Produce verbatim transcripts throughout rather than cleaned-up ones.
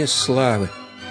мне славы.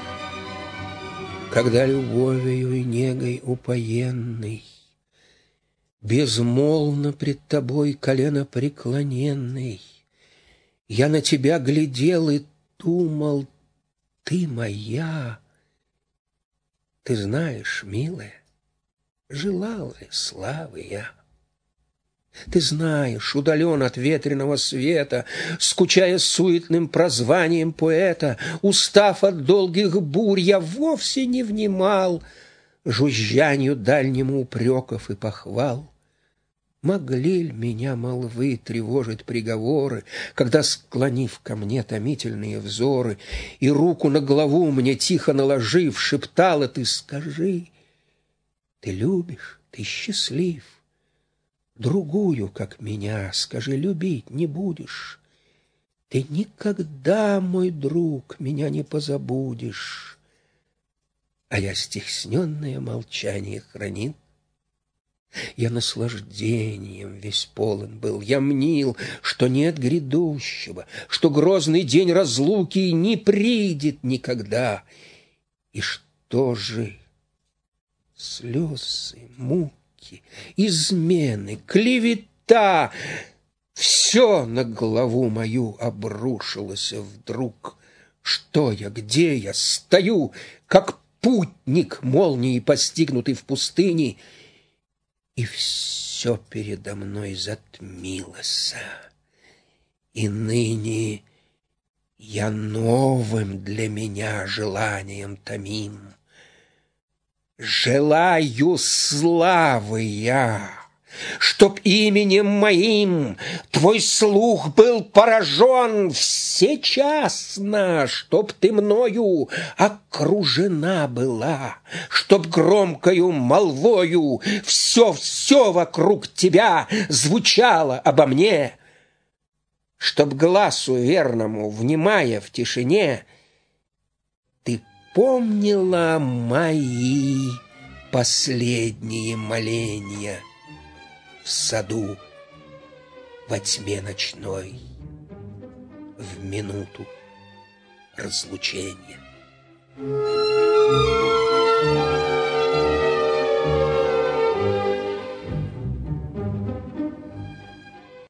Когда любовью и негой упоенный, безмолвно пред тобой колено преклоненный, я на тебя глядел и думал, ты моя. Ты знаешь, милая, желал ли славы я? Ты знаешь, удален от ветреного света, скучая суетным прозванием поэта, устав от долгих бурь, я вовсе не внимал жужжанию дальнему упреков и похвал. Могли ль меня молвы тревожить приговоры, когда, склонив ко мне томительные взоры и руку на голову мне тихо наложив, шептала ты: скажи, ты любишь, ты счастлив? Другую, как меня, скажи, любить не будешь. Ты никогда, мой друг, меня не позабудешь. А я стесненное молчание хранил. Я наслаждением весь полон был. Я мнил, что нет грядущего, что грозный день разлуки не придет никогда. И что же слезы, муки, измены, клевета — все на голову мою обрушилось вдруг. Что я, где я стою, как путник молнией постигнутый в пустыне, и все передо мной затмилось. И ныне я новым для меня желанием томим. Желаю славы я, чтоб именем моим твой слух был поражен всечасно, чтоб ты мною окружена была, чтоб громкою молвою все-все вокруг тебя звучало обо мне, чтоб гласу верному, внимая в тишине, ты помнила мои последние моления в саду во тьме ночной, в минуту разлучения.